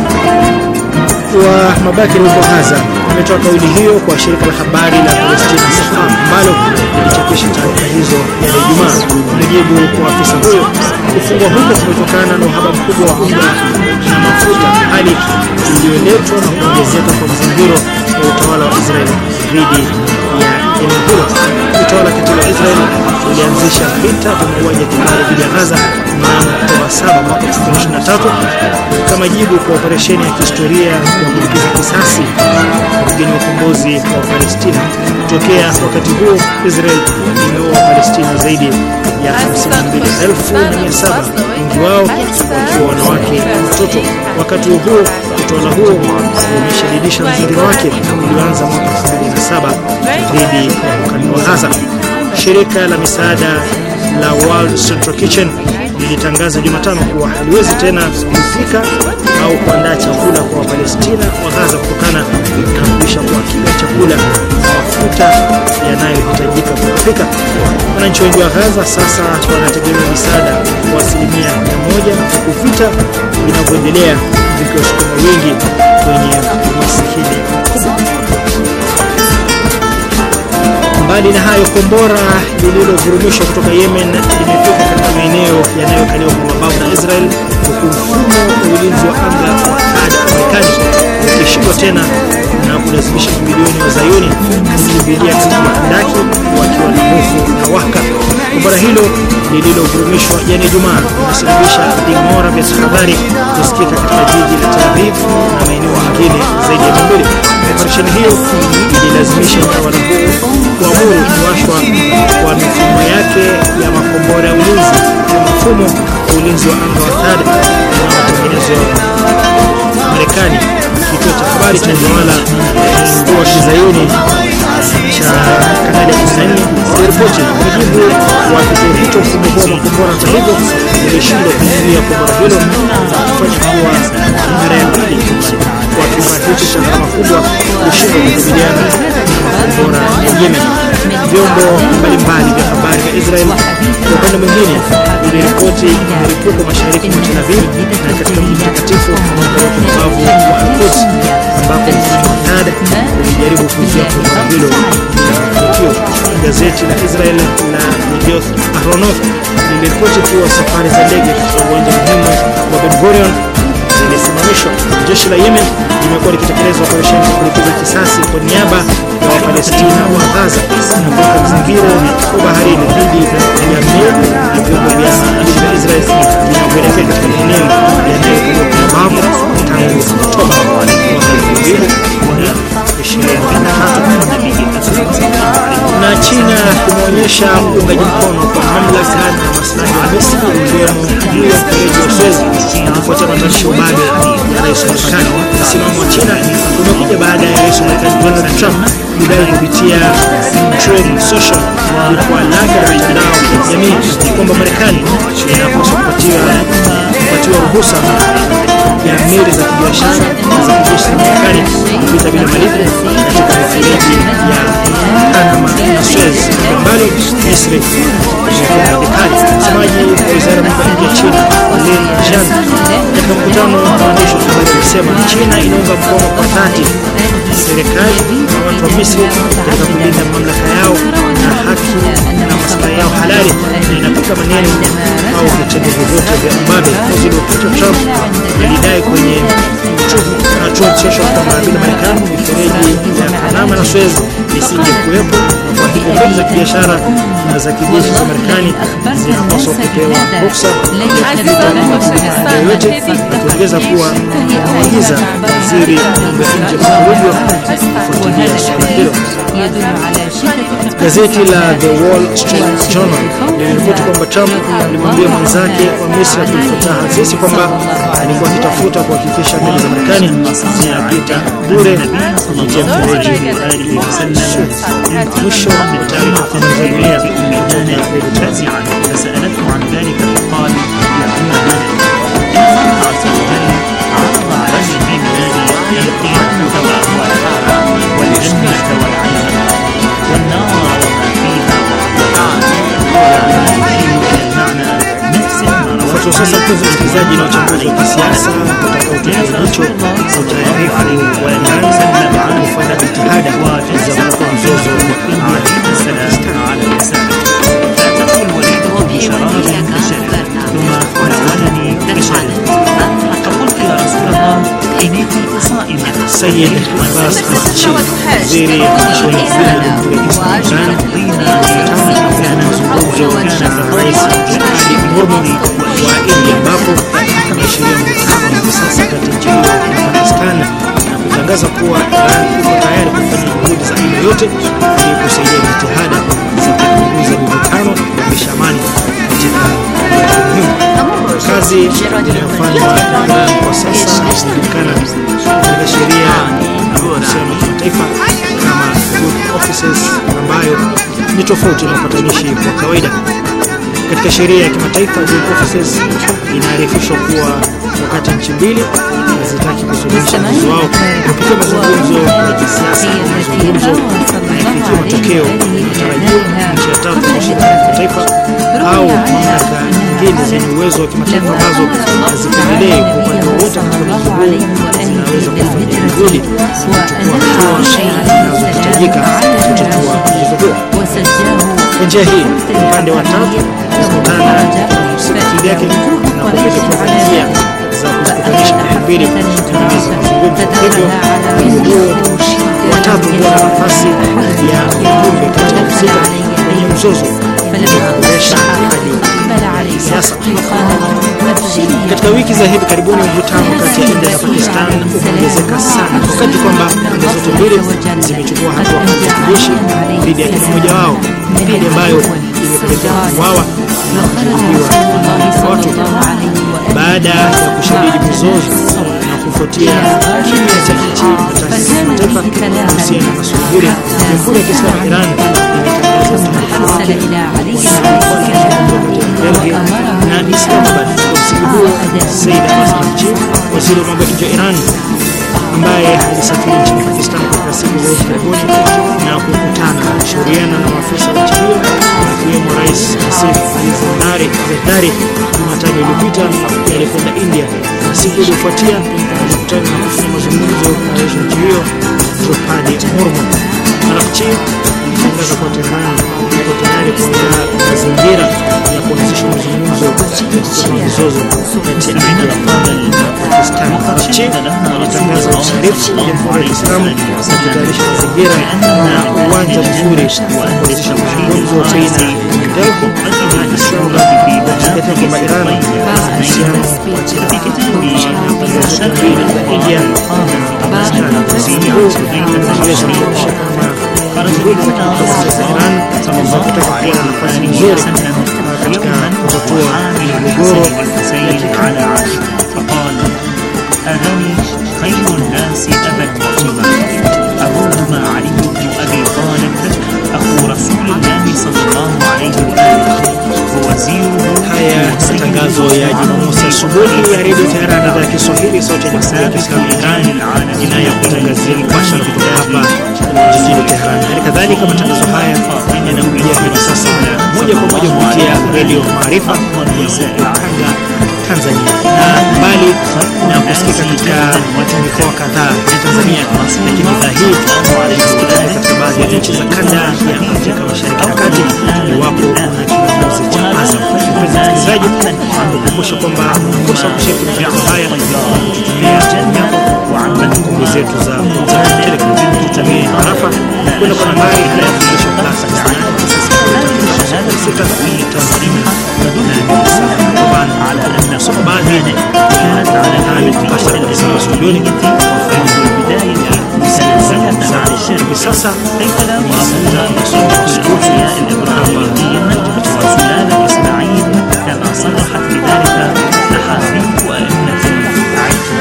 wa mabaki huko Gaza, ametoa kauli hiyo kwa shirika la habari la Palestina SAFA ambalo lilichapisha taarifa hizo ya Ijumaa. Mujibu kwa afisa huyo, kufungwa huko kumetokana na uhaba mkubwa wa unga na mafuta, hali iliyoletwa na kuongezeka kwa mzingiro wa utawala wa Israeli dhidi ya eneo hilo. Utawala katili wa Israeli ulianzisha vita vya mauaji ya kimbari dhidi ya Gaza mnamo Oktoba 7 mwaka 2023 kama jibu kwa operesheni ya kihistoria ya kulipiza kisasi kupigania ukombozi wa Palestina. Tokea wakati huo, Israel imeua Palestina zaidi ya 52,700, wengi wao wakiwa wanawake na watoto. Wakati huo utawala huo umeshadidisha mzingiro wake ulioanza mwaka 2007 dhidi ya ukanda wa Gaza. Shirika la misaada la World Central Kitchen lilitangaza Jumatano kuwa haliwezi tena kupika au kuandaa chakula kwa Wapalestina wa Gaza kutokana na ya chakula na mafuta yanayohitajika kupika. Wananchi wengi wa Gaza sasa wanategemea misaada kwa 100%, huku vita vinavyoendelea vikiwasukuma wengi kwenye umasikini mkubwa. Mbali na hayo, kombora lililovurumishwa kutoka Yemen limefika katika maeneo yanayokaliwa kwa mabavu na Israel, huku mfumo wa ulinzi wa anga wa Marekani ukishindwa tena na kulazimisha mamilioni wa Zayuni kukimbilia katika handaki wakiwa na hofu na waka. Kombora hilo lililovurumishwa jana Ijumaa limesababisha ving'ora vya tahadhari kusikika katika jiji la Tel Aviv na maeneo mengine zaidi ya 200. Operesheni hiyo ililazimisha utawala huo kuamuru kuwashwa kwa mifumo yake ya makombora ya ulinzi na mfumo wa ulinzi wa anga wa THAAD unaotengenezwa Marekani. Kituo cha habari cha utawala wa Kizayuni cha Kanali ya Kusini ripoti mujibu wa kituo hicho, mfumo huo wa makombora hata hivyo ulishindwa kuzuia kombora hilo na kufanya kuwa mara ya pili kwa kifaa hicho cha gharama kubwa kushindwa kukabiliana na makombora ya Yemen. Vyombo mbalimbali vya habari vya Israel kwa upande mwingine viliripoti milipuko mashariki mwa Tel Aviv na katika mji mtakatifu wa mabavu wa Al-Quds, ambapo THAAD ulijaribu kuzuia kombora hilo la tukio. Gazeti la Israel la Yedioth Ahronoth liliripoti kuwa safari za ndege katika uwanja muhimu wa Ben Gurion zilisimamishwa. Jeshi la Yemen limekuwa likitekeleza operesheni za kulipiza kisasi kwa niaba ya Wapalestina wa Gaza na kuweka mzingiro wa baharini dhidi ya meli na vyombo vya Israel vinavyoelekea katika maeneo yanayokaliwa kwa mabavu tangu Oktoba mwaka 2023. Na China imeonyesha uungaji mkono kwa mamlaka na maslahi ya Misri ikiwemo juu ya mfereji wa Suez kufuatia matamshi ya ubabe ya rais wa Marekani. Msimamo wa China umekuja baada ya rais wa Marekani Donald Trump kudai kupitia Truth Social, jukwaa lake la mitandao ya kijamii, kwamba Marekani inapaswa kupatiwa ruhusa ya meli za kibiashara za kijeshi za Marekani kupita bila malipo katika mifereji ya Panama na Suez, ambalo Misri imekuwa vikali. Msemaji wa wizara ya mambo ya nje ya China Lin Jian katika mkutano na waandishi wa habari alisema China inaunga mkono kwa dhati serikali na watu wa Misri katika kulinda mamlaka yao na haki na maslahi yao halali, na inapika maneno au vitendo vyovyote vya ubabe. Waziri wa Trump alidai kwenye Truth Social kwamba bila Marekani mifereji ya Panama na Suez isingekuwepo, na kwa hivyo meli za kibiashara na za kijeshi za Marekani zinapaswa kupewa ruksa ya kupita yoyote, akiongeza kuwa anaagiza waziri wa mambo ya nje wa Colombia kufuatilia suala hilo. Gazeti la The Wall Street Journal liliripoti kwamba Trump alimwambia mwenzake wa Misri Abdel Fattah al-Sisi kwamba alikuwa akitafuta kuhakikisha meli za Marekani zinapita bure kupitia mfereji wa Suez. Mwisho wa taarifa za dunia. فسألته عن ذلك فقال يا أم هذا إن الله عز وجل عرض علي في بلادي القيامة وأهوالها والجنة والعذاب والنار وما فيها والطعام Kwa sasa mpenzi msikilizaji, na uchambuzi wa kisiasa utakaotoa jicho utaarifu wa ndani na kufanya jitihada za kuokoa mzozo wa India على يساره فتدخل وليده بشراب بشره ثم ناولني بشره فقلت يا رسول الله إني كنت صائما. سيد عباس الخشي وزير الشؤون الدولية لتركيستان كان مزوجا الرئيس المرمي وإنديا ambapo ameashiria mkutano wa sasa kati ya nchi hiyo na Pakistan na kutangaza kuwa iko tayari kufanya juhudi za aina yote ili kusaidia jitihada za kupunguza mivutano na kudumisha amani katika muhimu. Kazi inayofanywa na Iran kwa sasa inajulikana katika sheria na uhusiano wa kimataifa kama Joint Offices, ambayo ni tofauti na upatanishi kwa kawaida. Katika sheria ya kimataifa, Joint Offices inaarifishwa kuwa wakati nchi mbili hazitaki kusuluhisha mzozo wao kupitia mazungumzo ya kisiasa mazungumzo hayafikia matokeo yanayotarajiwa, nchi ya tatu mashirika ya kimataifa au mamlaka nyingine zenye uwezo wa kimataifa ambazo hazipendelee kwa upande wowote katika mzozo huu zinaweza kufanya juhudi kuchukua hatua zinazohitajika kutatua mzozo huo. Kwa njia hii, upande wa tatu unakutana kile yake na kupata njia za kukutanisha pande mbili kutengeneza mazungumzo. Hivyo watatu ndio nafasi ya ujumbe kati ya husika kwenye mzozo kuboresha hali ya siasa. Katika wiki za hivi karibuni mvutano kati ya India na Pakistan umeongezeka sana, wakati kwamba pande zote mbili zimechukua hatua kali ya kijeshi dhidi ya kila mmoja wao, hali ambayo imepelekea kuuawa na kujeruhiwa na watu. Baada ya kushadidi mizozo na kufuatia kimya cha nchi na taasisi za kimataifa kuhusiana na masuala hili, Jamhuri ya Kiislamu Iran imetangaza na Islamabad kwa msingi huo. Said Abbas Naqvi, waziri wa mambo ya nje wa Iran, ambaye alisafiri nchini Pakistan katika siku za hivi karibuni na kukutana na kushauriana na maafisa wa nchi hiyo akiwemo Rais Asif Ali Zardari Jumatano iliyopita, alikwenda India na siku iliyofuatia alikutana na kufanya mazungumzo na rais wa nchi hiyo Draupadi Murmu. Naqvi alitangaza kwa Tehran iko tayari kuandaa mazingira ya kuanzisha mazungumzo ya mizozo kati ya India na Pakistan. Naqvi alitangaza ushirikiano wa Jamhuri ya Kiislamu na kutayarisha mazingira na uwanja mzuri wa kuanzisha mazungumzo baina ya Delhi na Islamabad, akisema kwamba Iran inahusiano India na Pakistan. Msingi huu unaweza kuonyesha kwamba juhudi za kidiplomasia za Iran zinataka kuwa na nafasi nzuri katika kutatua migogoro ya kikanda. أذني خير الناس أبا وإماما أبوهما علي بن أبي طالب أخو رسول الله صلى الله عليه وآله ووزيره. Haya matangazo ya Jumamosi asubuhi ya Radio Tehran idhaa ya Kiswahili, sauti ya Jamhuri ya Kiislamu Iran inayokutangazia mubashara kutoka hapa jijini Tehran. Hali kadhalika matangazo haya yanakujia hivi sasa moja kwa moja kupitia Radio Maarifa ya Tanga, Tanzania, na mbali na kusikika katika mikoa kadhaa ya Tanzania, lakini idhaa hii inasikika katika baadhi ya nchi za kanda ya Afrika Mashariki na Kati iwapo una kingamuzi cha Azam. Msikilizaji, nakukumbusha kwamba fursa ya kushiriki matangazo haya kututumia kumbi zetu za Telegram, tutumie harafa kwenda kwa nambari inayofuatisha plus 9 soma baadhi ya kupasha kabisa studioni hivi sasa. وسلالة إسماعيل كما صرحت بذلك أحاديث وأئمة عدة.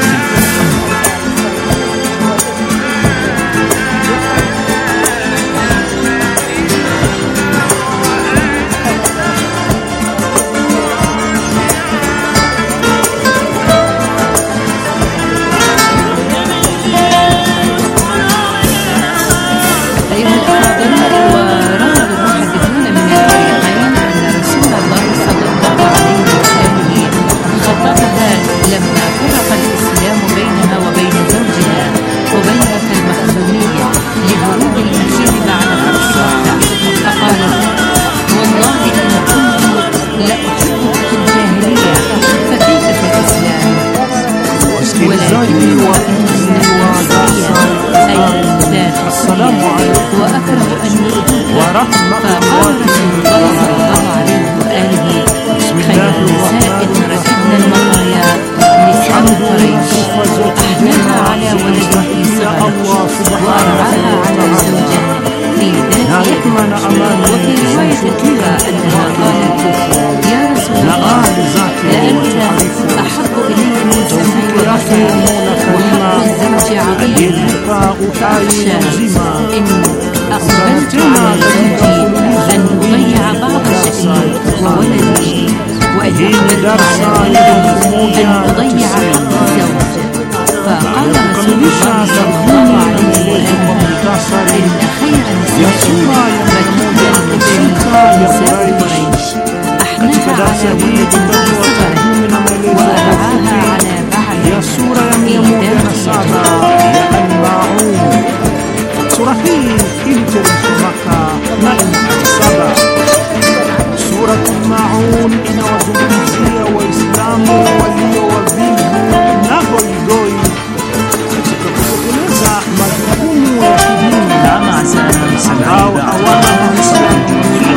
muhtasari ya sura ya 106 ya Quraish. Katika darsa hii tutatoa takwimu na maelezo ya sura ya 107 ya Al-Maun. Sura hii iliteremshwa Maka na ina aya 7. Sura Al-Maun inawazungumzia Waislamu walio wavivu na goigoi katika kutekeleza majukumu ya kidini ambao hawana mahusiano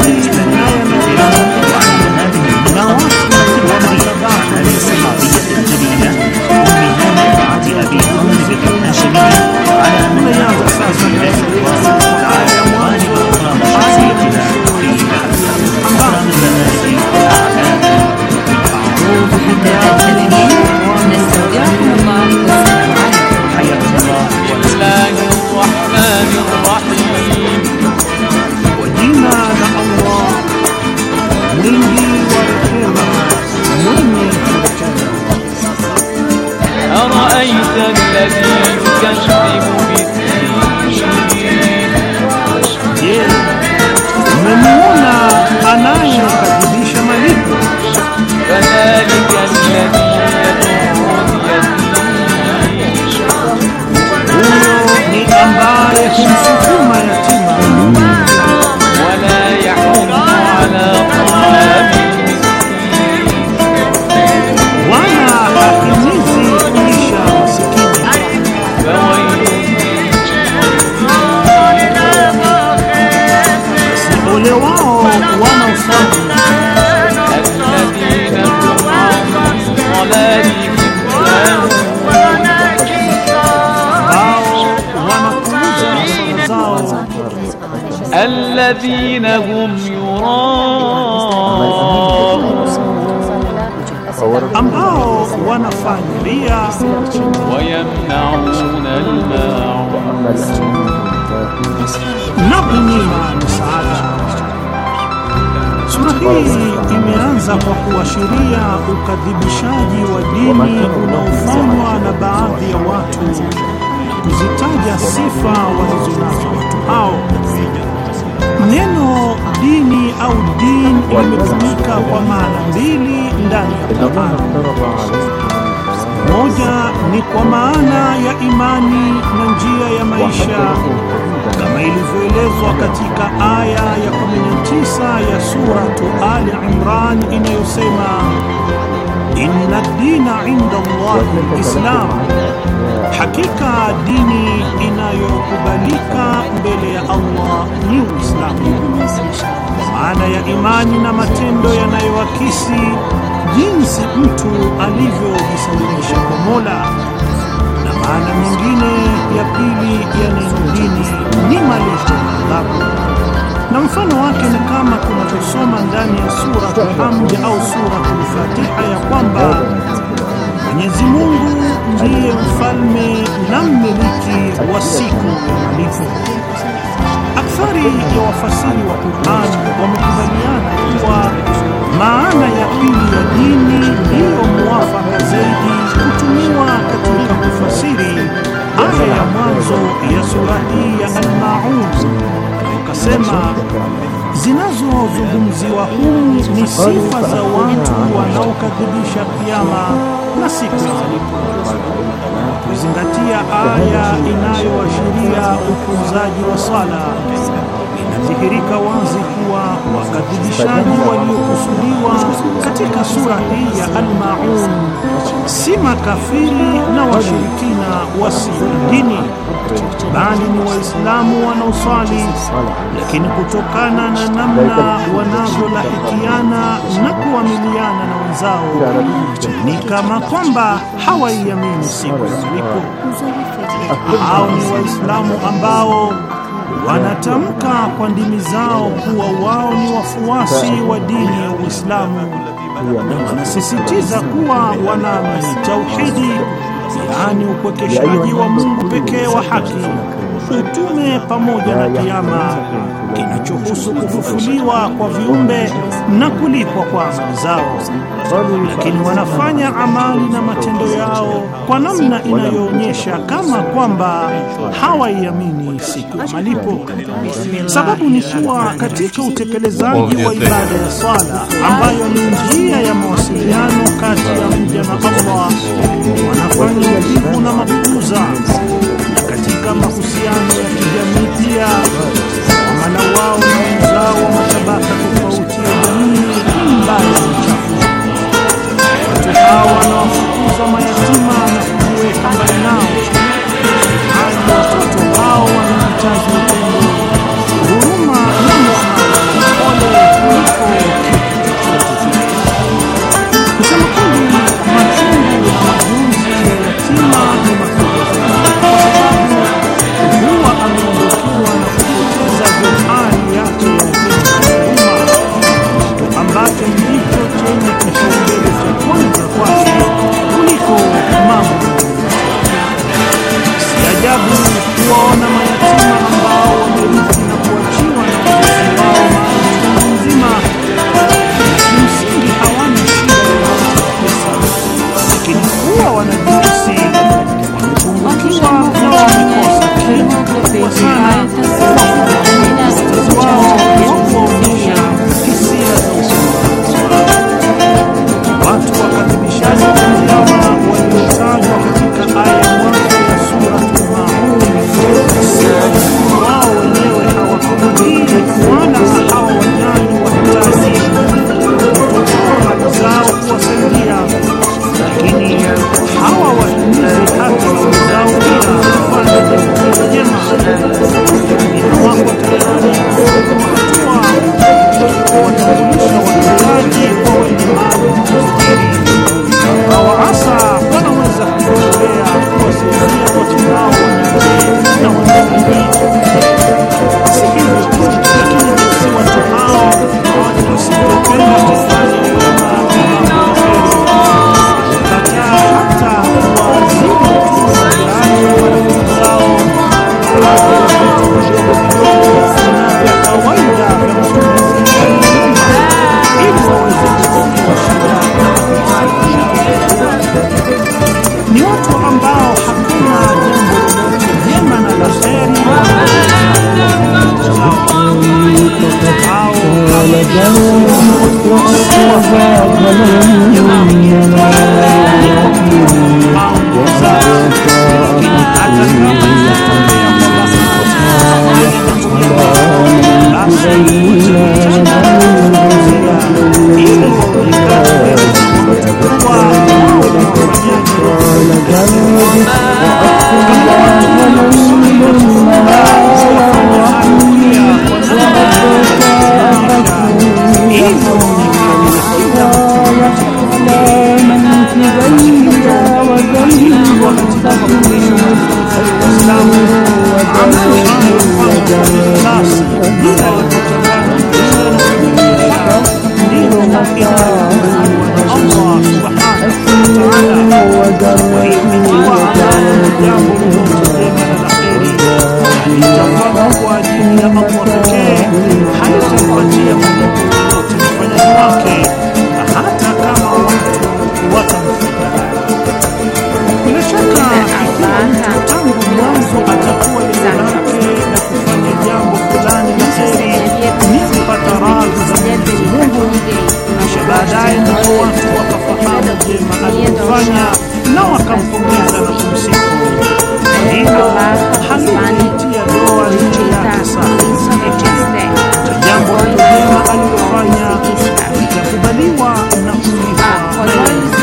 na watu wa matabaka tumeanza sasa aya ya mwanzo أرأيت الذي يكذب بالدين mmemwona anayekadhibisha malipo. فذلك الذي يدعو اليتيم Huyo ni ambaye humsukuma yatima ولا يحض على طعام wala hahimizi kulisha masikini. Ole wao wanaofanya الذين هم عن صلاتهم الذين هم يراءون ambao wanafanya ria ويمنعون الماعون na kunyima msaada. Sura hii imeanza kwa kuashiria ukadhibishaji wa dini unaofanywa na baadhi ya watu, kuzitaja sifa walizonazo watu hao. Neno dini au din limetumika kwa maana mbili ndani ya Qur'an. Moja ni kwa maana ya imani na njia ya maisha kama ilivyoelezwa katika aya ya 19 ya suratu Ali Imran inayosema inna dina inda Allahi al-Islam, hakika dini inayokubalika mbele ya Allah ni Uislamu. Maana ya imani na matendo yanayoakisi jinsi mtu alivyojisalimisha kwa Mola, na maana nyingine ya pili ya neno dini ni malipo na adhabu. Na mfano wake ni kama tunavyosoma ndani ya Suratul Hamd au Suratul Fatiha ya kwamba Mwenyezi Mungu ndiye mfalme na mmiliki wa siku ya malipo. Akthari ya wafasiri wa Qur'an wamekubaliana kuwa maana ya pili ya dini ndiyo muafaka zaidi kutumiwa katika kufasiri aya ya mwanzo ya sura hii ya Al-Maun. Wakasema zinazozungumziwa humu ni sifa za watu wanaokadhibisha kiyama na siku ya malipo. Kuzingatia aya inayoashiria utunzaji wa sala, inadhihirika wazi kuwa wakadhibishaji waliokusudiwa katika sura hii ya Al-Maun si makafiri na washirikina wasio dini, bali ni Waislamu wanaosali, lakini kutokana na namna wanavyolahikiana na kuamiliana na wenzao ni kama kwamba hawaiamini siku ya malipo. Hao ni Waislamu ambao wanatamka kwa ndimi zao kuwa wao ni wafuasi wa dini ya Uislamu na wanasisitiza kuwa wanaamini tauhidi, yaani upwekeshaji wa Mungu pekee wa haki, utume pamoja na kiyama, kinachohusu kufufuliwa kwa viumbe na kulipwa kwa amali zao, lakini wanafanya amali na matendo yao kwa namna inayoonyesha kama kwamba hawaiamini siku ya malipo. Sababu ni kuwa katika utekelezaji wa ibada ya swala, ambayo ni njia ya mawasiliano kati ya mja na Allah, wanafanya ujibu na mapuuza, na katika mahusiano ya kijamii pia wamana wao na wenzao wa matabaka tofauti ya jamii mbali na uchafu. Watu hawa wanawafukuza mayatima na kujiweka mbali nao, hali watoto hao wanahitaji upendo, huruma na muamala pole kuliko kitu chochote. Kusema kweli, machungu ya majonzi ya yatima ni makubwa zaidi, kwa sababu huwa ameondokewa na kupoteza johari yake ya upendo na huruma, kitu ambacho ndicho chenye kipaumbele cha kwanza kwake kuliko mambo mengine. Si ajabu kuwaona mayatima ambao wamerithi na kuachiwa na wazazi wao mtu mzima, kimsingi hawana shida yoyote ya pesa, lakini huwa wanajihisi wamepungukiwa na wamekosa kitu kikubwa sana wazazi wao wakuonyesha hisia za usalama. Watu wakadhibishaji wa kiyama waliotajwa katika aya ya mwanzo ya Suratul Maun, wao wenyewe hawakumbuki wala hawawajali wahitaji, kutoa mali zao kuwasaidia, lakini hawawahimizi hata wenzao pia kufanya jambo jema, ila wako tayari kuchukua hatua kuwatambulisha wahitaji kwa wenye mali maskini, ambao hasa wanaweza kujitolea kuwasaidia watu wao wanyonge na wanyonge. Si hivyo tu, lakini jinsi watu hao wasipopenda kufanya wema na mambo ya heri, wakataa hata kuwaadhibu tu majirani na marafiki zao, baadhi ya vitu vidogo vidogo na vya kawaida vya matumizi ya nyumba, ili waweze kutatua shida na mahitaji. Ni watu ambao hakuna jambo lolote jema na la heri na wakampongeza na kumsifu. Hilo halikutia doa licha yake safi. Jambo jema alilofanya litakubaliwa na kulipwa.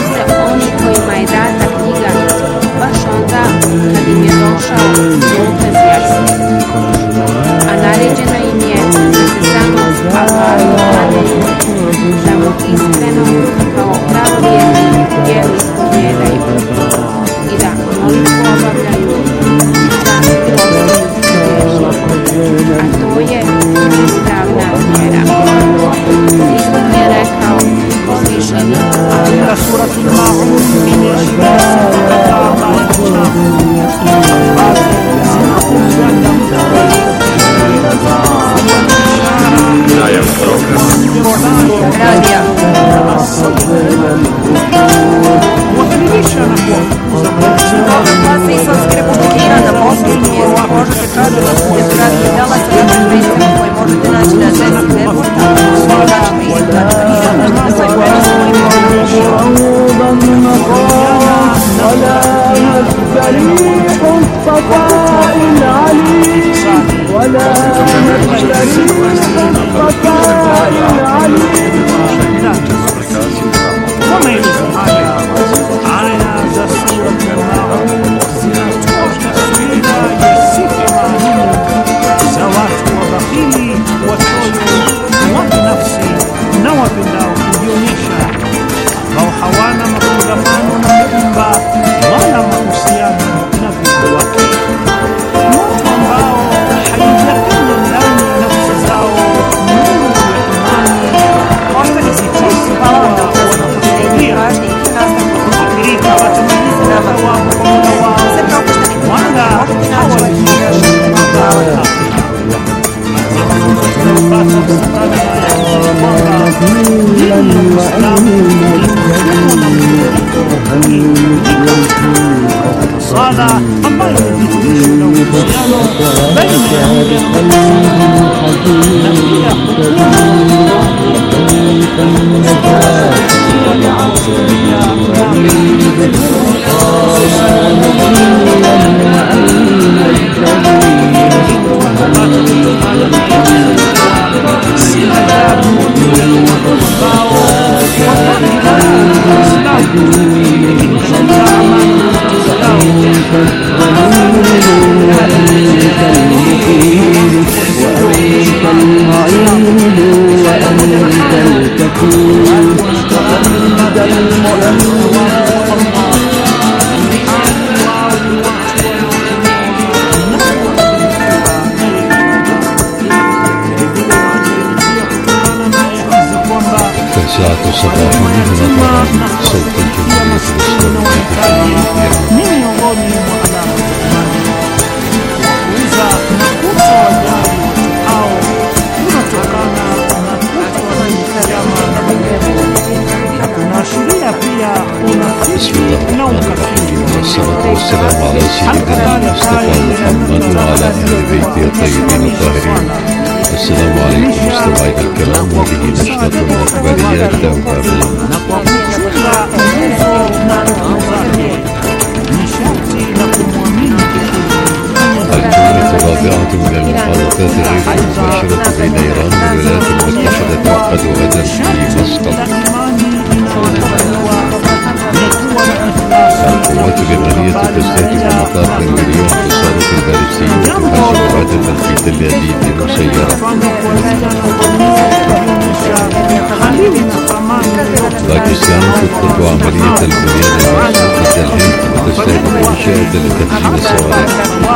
Oni kojima je data knjiga baš onda kad im je došao Sala ambayo hujumuisha na uhusiano baina ya الساعة الصباح من مطار صوت الجمهورية الإسلامية بسم الله الرحمن الرحيم والصلاة والسلام على سيدنا المصطفى محمد وعلى أهل بيته الطيبين الطاهرين. السلام عليكم مستمعينا الكرام، وهذه نشرة إخبارية نبدأها الجولة الرابعة من المحادثات غير المباشرة بين إيران والولايات المتحدة وقد غدا في مسقط. القوات اليابانية تستهدف مطار بن غوريون بصاروخ باليستي وتهاجم عادة في تل أبيب مسيرة. باكستان تطلق عملية البنيان المرصوص لدى الهند وتستهدف إنشاء لتخزين الصواريخ.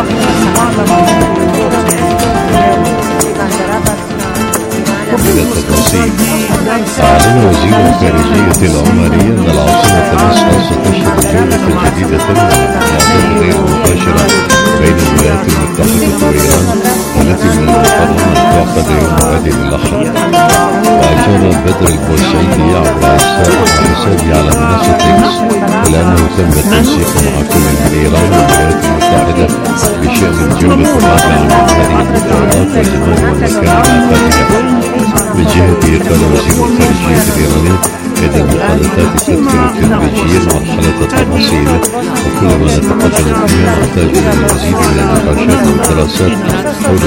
إلى التفاصيل، أعلن وزير الخارجية العماني أن العاصمة مسقط ستشهد جولة جديدة من المحادثات غير المباشرة بين الولايات المتحدة وإيران التي من المقرر أن تعقد يوم غد الأحد. وأشار بدر البوسعيدي عبر حسابه على منصة إكس إلى أنه تم التنسيق مع كل من إيران والولايات المتحدة بشأن الجولة الرابعة من هذه المفاوضات والزمان والمكان الآخرية. من جهته قال وزير الخارجية الإيراني إن المحادثات تذكر التدريجيا مرحلة التفاصيل، وكلما نتقدم فيها نحتاج إلى المزيد من النقاشات والدراسات حول